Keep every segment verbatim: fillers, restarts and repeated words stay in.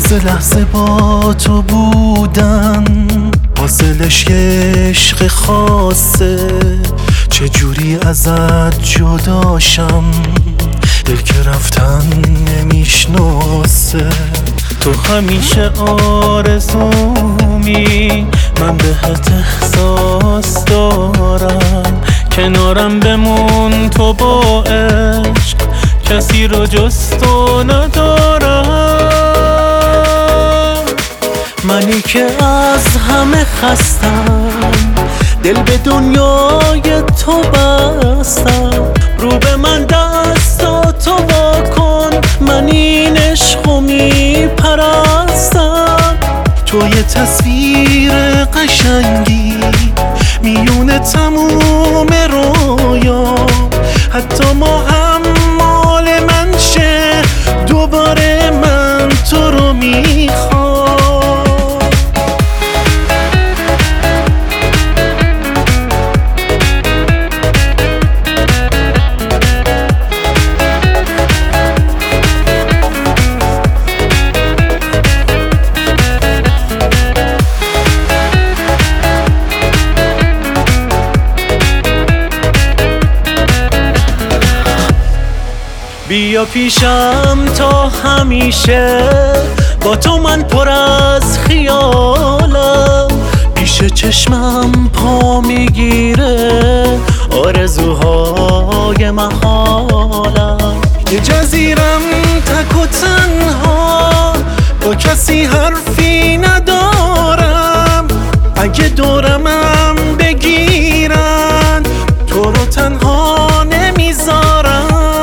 لحظه لحظه با تو بودن، حاصلش یه عشق خاصه. چجوری ازت جداشم، دل که رفتن نمیشناسه. تو همیشه آرزومی، من بهت احساس دارم. کنارم بمون تو با عشق، کسی رو جز تو ندارم. منی که از همه خستم، دل به دنیای تو بستم. رو به من دستاتو وا کن، من این عشقو میپرستم. تو یه تصویر قشنگی میونه تموم رویا، حتی ما هم مال من شه. دوباره من تو رو میخوام. بیا پیشم تا همیشه، با تو من پر از خیالم. پیش چشمم پا میگیره آرزوهای محالم. یه جزیرم تک و تنها، با کسی حرفی ندارم. اگه دورمم بگیرن، تو رو تنها نمیذارم.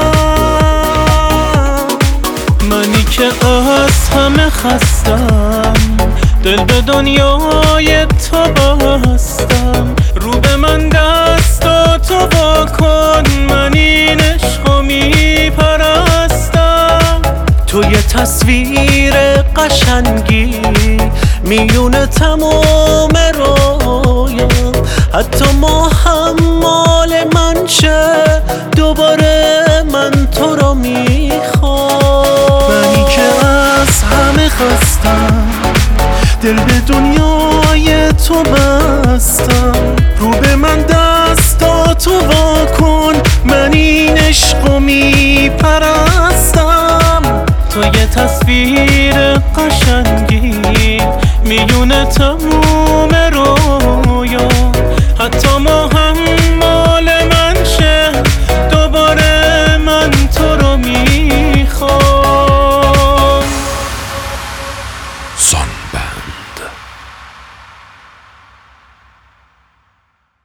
که از همه خستم، دل به دنیای تو بستم. رو به من دستاتو وا کن، من این عشقو میپرستم. تو یه تصویر قشنگی میونه تمام رویا، حتی ما هم مال من شه. دوباره من تو رو میخوام. منی که از همه خستم، دل به دنیای تو بستم. رو به من دستاتو وا کن، من این عشقو میپرستم. تو یه تصویر قشنگی میونه تموم